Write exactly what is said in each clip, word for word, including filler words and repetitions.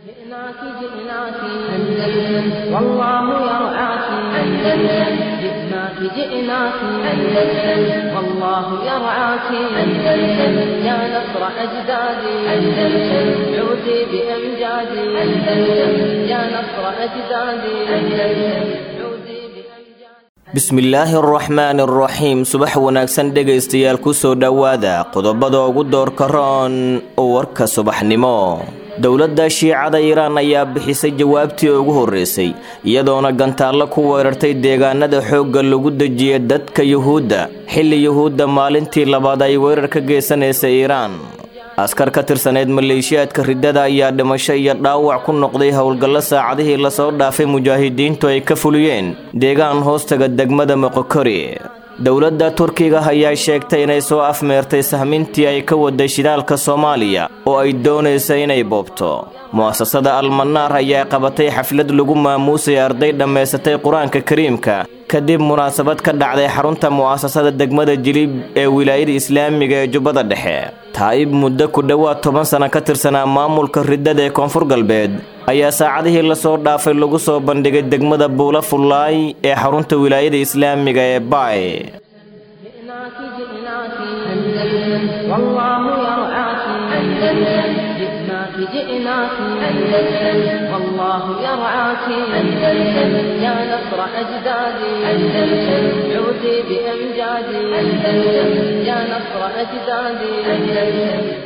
جئناك جئناك أندلس والله يرعاك أندلس جئناك جئناك أندلس والله يرعاك أندلس يا نصر أجدادي أندلس عودي بأمجادي أندلس يا نصر أجدادي أندلس bismillaahi araxmaani araxiim subax wanaagsan dhegaystayaal ku soo dhowaada qodobada ugu doorka roon warka subaxnimo dowladda shiicada Iiraan ayaa bixisay jawaabtii ugu horeysay iyadoona gantaalo ku weerartay deegaanada xoogga lagu dajiyay dadka Yuhuudda xilli Yuhuudda maalintii labaad ay weerar ka geysanaysa Iiraan askar ka tirsaneed maleeshiyaadka riddada ayaa dhimasho iyo dhaawac ku noqday howlgallo saacadihii la soo dhaafay mujaahidiintu ay ka fuliyeen deegaan hoostaga degmada Moqokori dowladda Turkiga ayaa sheegtay inay soo afmeertay sahmintii ay ka waday shidaalka Soomaaliya oo ay doonayso inay boobto muasasada Al-Mannar ayaa qabatay xaflad lagu maamuusay arday dhameysatay Quraanka Kariimka kadib munaasabad ka dhacday xarunta muasasada degmada Jilib ee wilaayada Islaamiga ee Jubbada Dhexe taayib muddo ku dhawaad toban sano ka tirsanaa maamulka riddada ee Koonfur Galbeed ayaa saacadihii la soo dhaafay lagu soo bandhigay degmada Buula Fullaay ee xarunta wilaayada Islaamiga ee Baay جئناك أندلس والله يرعاك أندلس يا نصر أجدادي أندلس عودي بأمجادي أندلس يا نصر أجدادي أندلس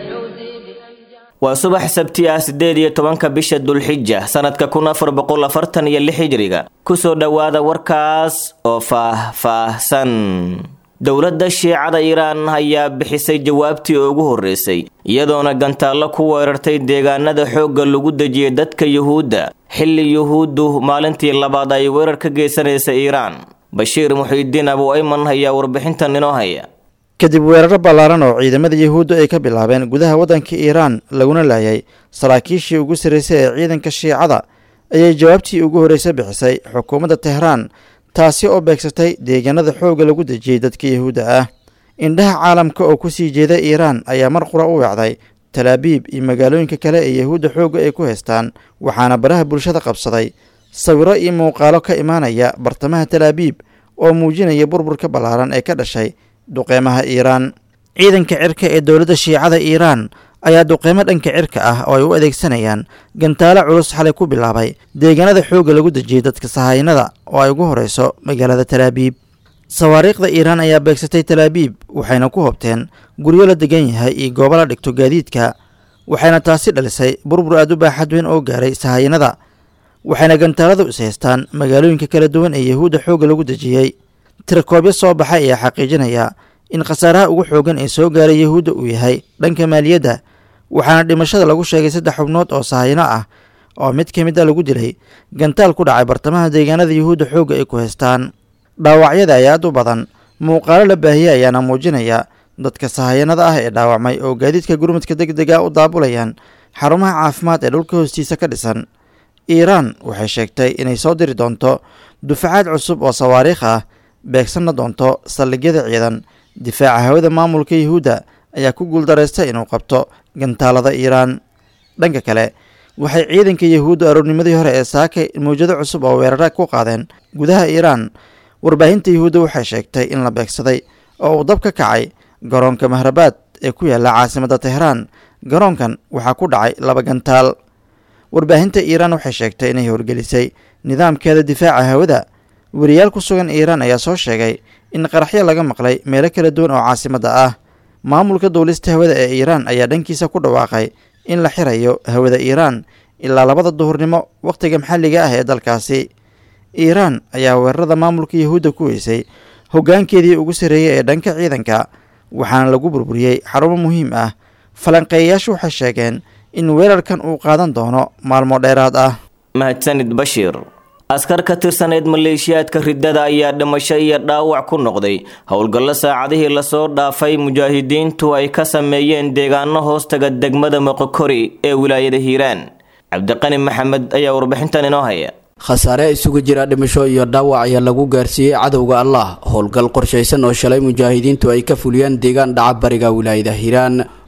waa subax sabti ah sideed iyo tobanka bisha Dulxijja sanadka kun afar boqol afartan iyo lix hijriga ku soo dhawaada warkaas oo faahfaahsan dowladda shiicada Iiraan ayaa bixisay jawaabtii ugu horeysay iyadoona gantaalo ku weerartay deegaanada xoogga lagu dajiyay dadka Yuhuudda xilli Yuhuuddu maalintii labaad ay weerar ka geysanaysa Iiraan Bashiir Muxiidiin Abu Ayman ayaa warbixintan inoo haya kadib weeraro ballaaran oo ciidamada Yuhuudda ay ka bilaabeen gudaha waddanka Iiraan laguna laayay saraakiishii ugu sareysay ee ciidanka shiicada ayay jawaabtii ugu horeysay bixisay xukuumadda Tehraan taasi oo beegsatay deegaanada xoogga lagu dajiyay dadka Yuhuudda ah indhaha caalamka oo ku sii jeeda Iiraan ayaa mar qura u wacday Tel Aviv iyo magaalooyinka kale ee Yuhuudda xoogga ay ku haystaan waxaana baraha bulshada qabsaday sawiro iyo muuqaalo ka imaanaya bartamaha Tel Aviv oo muujinaya burburka ballaaran ee ka dhashay duqeymaha Iiraan ciidanka cirka ee dowladda shiicada Iiraan ayaa duqeymo dhanka cirka ah oo ay u adeegsanayaan gantaalo culus xalay ku bilaabay deegaanada xoogga lagu dajiyay dadka sahaynada oo ay ugu horeyso magaalada Tel Aviv sawaariikhda Iiraan ayaa beegsatay Tel Aviv waxayna ku hobteen guryo la degan yahay iyo goobo la dhigto gaadiidka waxayna taasi dhalisay burbur aad u baaxad weyn oo gaaray sahaynada waxayna gantaaladu is haystaan magaalooyinka kala duwan ee Yuhuudda xoogga lagu dajiyay tirakoobyo soo baxay ayaa xaqiijinaya in khasaaraha ugu xoogan ee soo gaaray Yuhuudda uu yahay dhanka maaliyadda waxaana dhimashada lagu sheegay saddex xubnood oo sahayno ah oo mid ka mid ah lagu dilay gantaal ku dhacay bartamaha deegaanada Yuhuudda xoogga ay ku haystaan dhaawacyada ayaa aad u badan muuqaalo la baahiyay ayaana muujinaya dadka sahayanada ah ee dhaawacmay oo gaadiidka gurmadka degdega u daabulayaan xarumaha caafimaad ee dhulka hoostiisa ka dhisan Iiraan waxay sheegtay inay soo diri doonto dufacaad cusub oo sawaariikh ah beegsanna doonto saldhigyada ciidan difaaca hawada maamulka Yuhuudda ayaa ku guuldareystay inuu qabto gantaalada Iiraan dhanka kale waxay ciidanka Yuhuudda aroornimadii hore ee saakay mowjado cusub oo weeraro ku qaadeen gudaha Iiraan warbaahinta Yuhuudda waxay sheegtay in la beegsaday oo uu dab ka kacay garoonka Mahrabaad ee ku yaala caasimadda Tehraan garoonkan waxaa ku dhacay laba gantaal warbaahinta Iiraan waxay sheegtay inay horgelisay nidaamkeeda difaaca hawada wariyaal ku sugan Iiraan ayaa soo sheegay in qaraxyo laga maqlay meelo kala duwan oo caasimadda ah maamulka dowlista hawada ee Iiraan ayaa dhankiisa ku dhawaaqay in la xirayo hawada Iiraan ilaa labada duhurnimo waqtiga maxalliga ah ee dalkaasi Iiraan ayaa weerarada maamulka Yuhuudda ku weysay hoggaankeedii ugu sareeyay ee dhanka ciidanka waxaana lagu burburiyay xarumo muhiim ah falanqeeyayaashu waxay sheegeen in weerarkan uu qaadan doono maalmo dheeraad ah mahadsanid Bashiir askar ka tirsaneed maleeshiyaadka riddada ayaa dhimasho iyo dhaawac ku noqday howlgallo saacadihii la soo dhaafay mujaahidiintu ay ka sameeyeen deegaano hoostaga degmada Moqokori ee wilaayada Hiiraan Cabdiqani Maxamed ayaa warbixintan inoo haya khasaare isugu jira dhimasho iyo dhaawac ayaa lagu gaarsiiyay cadowga Allah howlgal qorshaysan oo shalay mujaahidiintu ay ka fuliyeen deegaan dhaca bariga wilaayada Hiiraan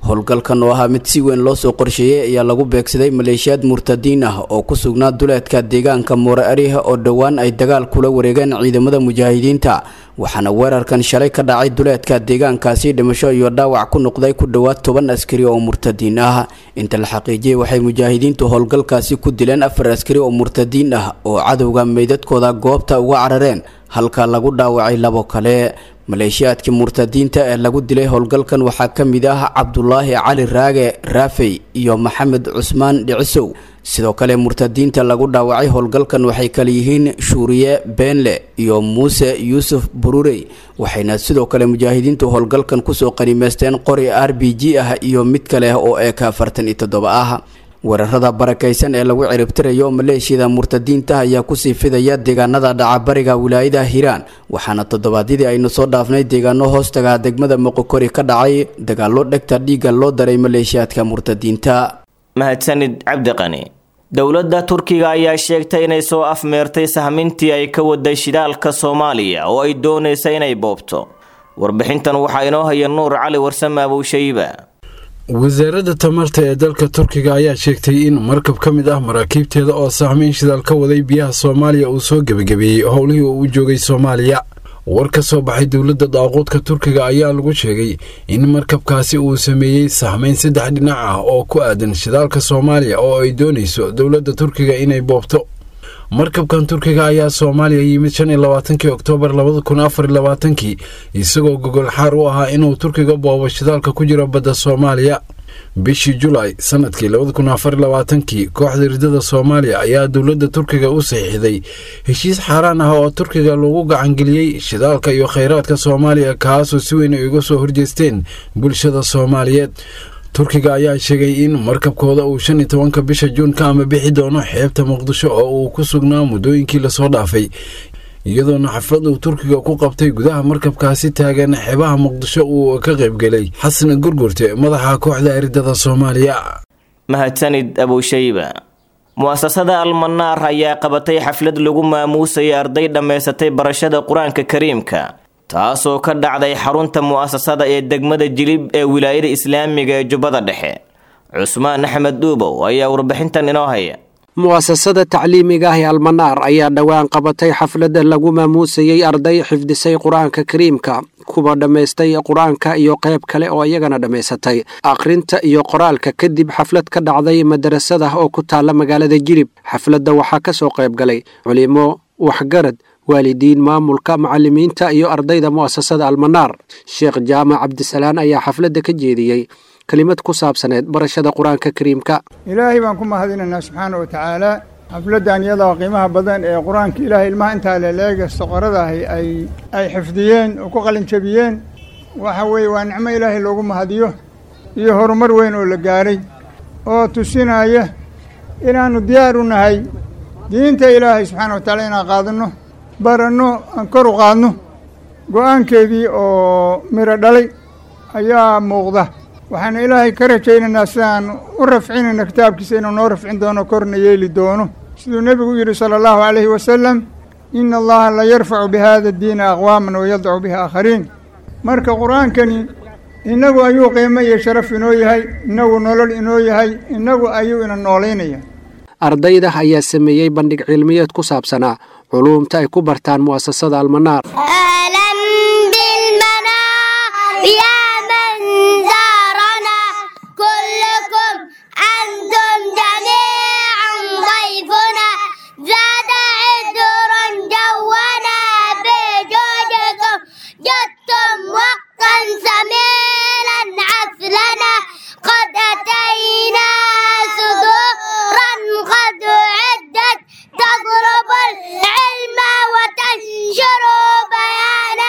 howlgalkan oo ahaa mid si weyn loo soo qorsheeyey ayaa lagu beegsaday maleeshiyaad murtadiin ah oo ku sugnaa duleedka deegaanka Moore Ariha oo dhowaan ay dagaal kula wareegeen ciidamada mujaahidiinta waxaana weerarkan shalay ka dhacay duleedka deegaankaasi dhimasho iyo dhaawac ku noqday ku dhawaad toban askari oo murtadiin ah inta la xaqiijiyay waxay mujaahidiintu howlgalkaasi ku dileen afar askari oo murtadiin ah oo cadowga meydadkooda goobta uga carareen halka lagu dhaawacay labo kale maleeshiyaadka murtadiinta ee lagu dilay howlgalkan waxaa ka mid ah Cabdullaahi Cali Raage Raafay iyo Maxamed Cusmaan Dhicisow sidoo kale murtadiinta lagu dhaawacay howlgalkan waxay kala yihiin Shuuriye Beenle iyo Muuse Yuusuf Bururey waxayna sidoo kale mujaahidiintu howlgalkan ku soo qaniimeysteen qori R B G ah iyo mid kale oo E K afartan iyo toddoba ah weerarada barakaysan ee lagu ciribtirayo maleeshiyada murtadiinta ayaa ku sii fidaya deegaanada dhacabariga wilaayada Hiiraan waxaana toddobaadyadii aynu soo dhaafnay deegaano hoostaga degmada Moqokori ka dhacay dagaalo dhegta dhiiga loo daray maleeshiyaadka murtadiinta mahadsanid Cabdiqani dowladda Turkiga ayaa sheegtay inay soo afmeertay sahmintii ay ka waday shidaalka Soomaaliya oo ay doonaysay inay boobto warbixintan waxaa inoo haya Nuur Cali Warsame Abushayba wasaaradda tamarta ee dalka Turkiga ayaa sheegtay in markab ka mid ah maraakiibteeda oo sahmin shidaal ka waday biyaha Soomaaliya uu soo gabagabeeyay howlihii uu joogay Soomaaliya war ka soo baxay dowladda daaqoodka Turkiga ayaa lagu sheegay in markabkaasi uu sameeyay sahmin saddex dhinac ah oo ku aadan shidaalka Soomaaliya oo ay doonayso dowladda Turkiga inay boobto markabkan Turkiga ayaa Soomaaliya yimid shan iyo labaatankii Oktoobar labada kun afar iyo labaatankii isagoo gogol xaar u ahaa inuu Turkiga boobo shidaalka ku jira badda Soomaaliya bishii July sanadkii labada kun afar iyo labaatankii kooxda ridada Soomaaliya ayaa dowladda Turkiga u saxiixday heshiis xaraan ah oo Turkiga lagu gacan geliyay shidaalka iyo kheyraadka Soomaaliya kaas oo si weyn uga soo horjeesteen bulshada Soomaaliyeed Turkiga ayaa sheegay in markabkooda uu shan iyo tobanka bisha Juun ka ama bixi doono xeebta Muqdisho oo uu ku sugnaa muddooyinkii la soo dhaafay iyadoo xaflad uu Turkiga ku qabtay gudaha markabkaasi taagan xeebaha Muqdisho uu ka qayb galay Xasan Gurgurte madaxa kooxda ridada Soomaaliya mahadsanid Abushayba muasasada Al-Mannar ayaa qabatay xaflad lagu maamuusay arday dhameysatay barashada Quraanka Kariimka taasoo ka dhacday xarunta muasasada ee degmada Jilib ee wilaayada Islaamiga ee Jubbada Dhexe Cusmaan Axmed Duubow ayaa warbixintan inoo haya muasasada tacliimiga ah ee Al-Mannar ayaa dhawaan qabatay xaflad lagu maamuusay arday xifdisay Quraanka Kariimka kuwa dhameystay Quraanka iyo qayb kale oo iyagana dhameysatay akhrinta iyo qoraalka kadib xaflad ka dhacday madrasada oo ku taala magaalada Jilib xafladda waxaa ka soo qayb galay culimo waxgarad waalidiin maamulka macallimiinta iyo ardayda muasasada Al-Mannar Sheekh Jaamac Cabdisalaan ayaa xafladda ka jeediyay kalimad ku saabsaneed barashada Quraanka Kariimka Ilaahay baan ku mahadinaynaa subxaanahu wa ta'aala xafladdan iyada qiimaha badan ee Quraanka Ilaahay ilmaha inta leeleega soqorada ay ay xifdiyeen oo ku qalin jabiyeen waxa weey waa nicmo Ilaahay loogu mahadiyo iyo horumar weyn oo la gaaray oo tusinaya inaanu diyaar u nahay diinta Ilaahay subxaanahu wa ta'aala inaan qaadano barano aan kor u qaadno go'aankeedii oo miro dhalay ayaa muuqda waxaan Ilaahay ka rajaynaynaa sidaan u rafcinayna kitaabkiisa inuu noo rafcin doono korna yeeli doono siduu nebigu yidhi sala allahu calayhi wasalam ina allaha la yarfacu bihada diina aqwaaman wayadcu bihi aakhariin marka qur-aankani innagu ayuu qiimo iyo sharaf inoo yahay innagu nolol inoo yahay innagu ayuu ina noolaynaya ardayda ayaa sameeyey bandhig cilmiyeed ku saabsanaa culuumta ay ku bartaan muasasada Al-Mannar تضرب العلم وتنشر بيان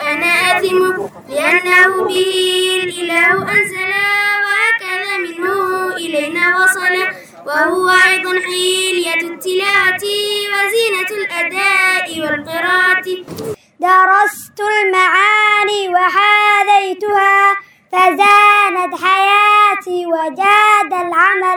وأنا آثم لأنه به الإله أنزل وهكذا منه إلينا وصل وهو أيضا حلية التلاوة وزينة الأداء والقراءة درست المعاني وحاذيتها فزانت حياتي وجاد العمل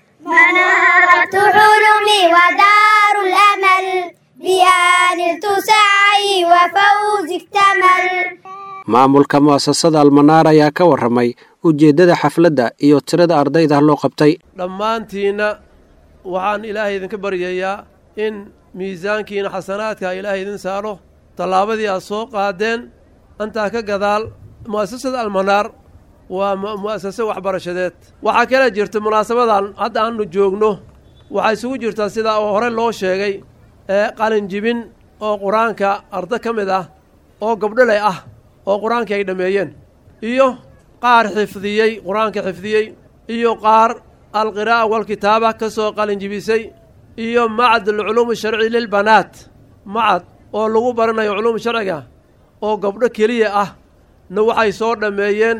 منارة حلمي ودار الأمل بها نلت سعي وفوز اكتمل. maamulka mu'asasada almanaar ayaa ka warramay ujeeddada xafladda iyo tirada ardayda loo qabtay. dhammaantiinna waxaan ilaahay idinka baryayaa in miisaankiina xasanaadka ilaahay idin saaro tallaabadii aad soo qaadeen antaa ka gadaal mu'asasada almanaar waa mu'asase waxbarashadeed. waxaa kala jirta munaasabadan hadda aanu joogno waxaa isugu jirtaa sida oo hore loo sheegay ee qalinjibin oo qur-aanka arda ka mid ah oo gabdholey ah oo qur-aankii ay dhammeeyeen iyo qaar xifdiyey qur-aanka xifdiyey iyo qaar alqiraa'a walkitaaba ka soo qalinjibisay iyo macad alculuum sharci lilbanaat macad oo lagu baranayo culuum sharciga oo gabdho keliya ah na waxay soo dhammeeyeen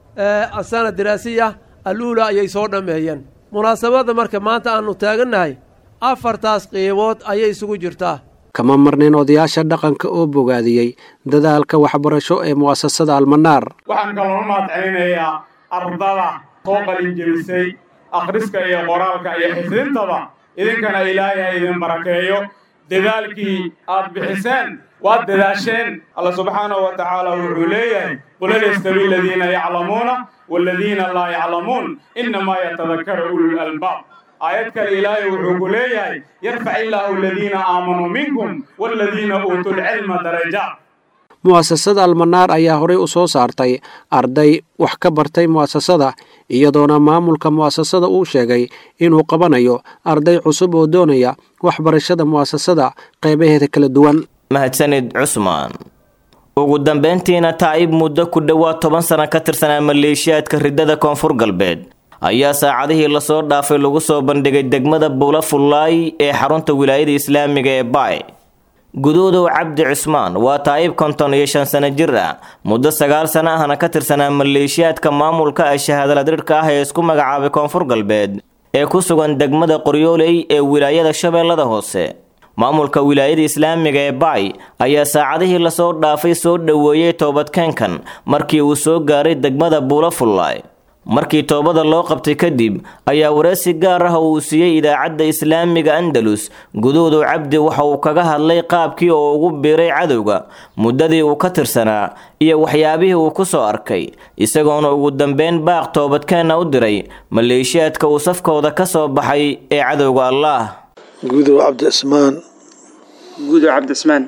asana diraasiya aluula ayay soo dhammeeyeen. munaasabadda marka maanta aanu taagannahay afartaas qiibood ayay isugu jirtaa. kama marnayn odayaasha dhaqanka oo bogaadiyey dadaalka waxbarasho ee mu'asasada almanaar. waxaan kaloo mahadcelinayaa ardada soo qalinjebisay akhriska iyo qoraalka iyo xifdintaba idinkana ilaahay ha idin barakeeyo. dadaalkii aad bixiseen waad dadaasheen. alla subxaanahu wa tacaala wuxuu leeyahay qul hal yastawi aladiina yaclamuuna waaladiina laa yaclamuun innamaa yatadakkaru ulul albaab. aayad kale ilaahay wuxuu ku leeyahay yarfac illaahu aladiina aamanuu minkum waaladiina uutuu lcilma darajaat. mu'asasada almanaar ayaa horey u soo saartay arday wax ka bartay mu'asasada iyadoona maamulka mu'asasada uu sheegay inuu qabanayo arday cusub oo doonaya waxbarashada mu'asasada qaybaheeda kala duwan. mahadsanid cusmaan. ugu dambeyntiina taa'ib muddo ku dhowaad toban sano ka tirsanaa maleeshiyaadka riddada koonfur galbeed ayaa saacadihii lasoo dhaafay lagu soo bandhigay degmada buula fullaay ee xarunta wilaayada islaamiga ee baay. guduudow cabdi cusmaan waa taa'ib konton iyo shan sano jir ah muddo sagaal sano ahna ka tirsanaa maleeshiyaadka maamulka ee shahaadaladirhka ah ee isku magacaabay koonfur galbeed ee ku sugan degmada qoryooley ee wilaayada shabeellada hoose. maamulka wilaayada islaamiga ee baay ayaa saacadihii lasoo dhaafay soo dhoweeyey toobadkeenkan markii uu soo gaaray degmada buula fullaay. markii toobada loo qabtay kadib ayaa wareysi gaar ah uu siiyey idaacadda islaamiga andalus. guduudow cabdi waxa uu kaga hadlay qaabkii oo ugu biiray cadowga muddadii uu ka tirsanaa iyo waxyaabihii uu ku soo arkay, isagoona ugu dambeyn baaq toobadkeenna u diray maleeshiyaadka uu safkooda ka soo baxay ee cadowga allaah. guduudow cabdi cismaan guduudow cabdi cismaan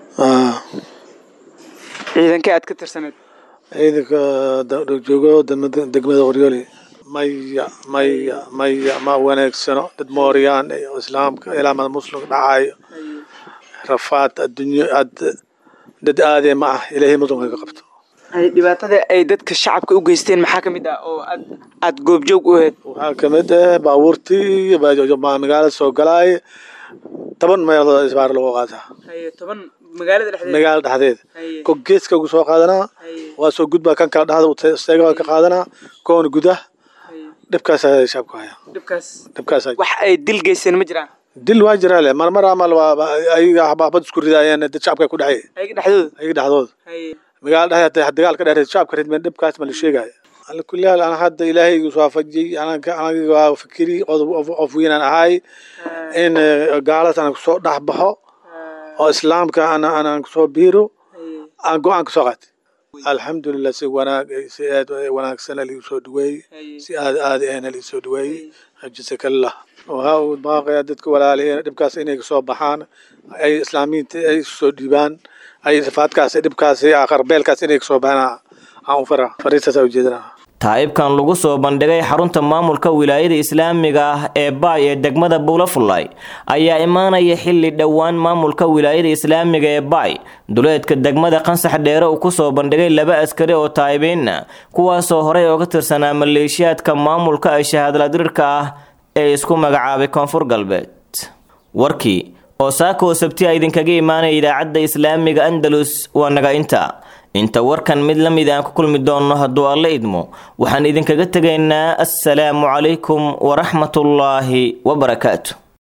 ciidankii aad ka tirsaneed ciidanka joogo degmada qoryooley. maya maya maya ma wanaagsano dad mooriyaan iyo islaamka ilaamada muslimka dhacayo rafaad adduunyo aad dad aadee ma ah ilaahay muslimka ka qabto. dhibaatada ay dadka shacabka u geysteen maxaa ka mid ah oo aad aad goobjoog u ahayd? waxaa ka mid ah baabuurtii magaalada soo galaay toban meelood isbaar lagu qaataa. toban magaalada dhexdeeda magaalada dhexdeeda ko geeska ugu soo qaadanaa waa soo gudbaa kan kala dhexda isteega ka qaadanaa koona gudaha dhibkaas ay shacabku haya. dhibkaas dhibkaas wax ay dil geysteen ma jiraan? dil waa jiraa le marmar amal waa ayaga xabaabad isku ridaayeen dad shacabka ku dhacay ayaga dhexdooda ayaga dhexdooda magaalada dhexdeeda dagaal ka dheereed shacabka ridmeen dhibkaas ma la sheegay. على كل حال أنا هذا إلهي يصافجي أنا أنا فكري أفوين أنا هاي إن قالت أنا كسر دحبها وإسلام كأنا أنا كسر بيرو أنا جو أنا كسرت الحمد لله سي وانا سي وانا سنة اللي يسودوي سي هذا أنا اللي يسودوي جزاك الله وهاو باقي عدتك ولا عليه دبكاس إني كسر بحان أي إسلامي أي سوديبان أي صفات كاس دبكاس آخر بيل كاس إني كسر بحنا عن فرا فريسة سوجدنا taa'ibkan lagu soo bandhigay xarunta maamulka wilaayada islaamiga ah ee baay ee degmada buulafulay ayaa imaanaya xilli dhowaan maamulka wilaayada islaamiga ee baay duleedka degmada qansax dheere uu ku soo bandhigay laba askari oo taa'ibiina kuwaasoo horey uga tirsanaa maleeshiyaadka maamulka ay shahaadaladirka ah ee isku magacaabay koonfur galbeed. warkii oo saako sabti idinkaga imaanaya idaacadda islaamiga andalus waa naga inta inta warkan mid la mid aan ku kulmi doonno hadduu alla idmo waxaan idinkaga tegaynaa assalaamu calaykum waraxmatullaahi wabarakaatu.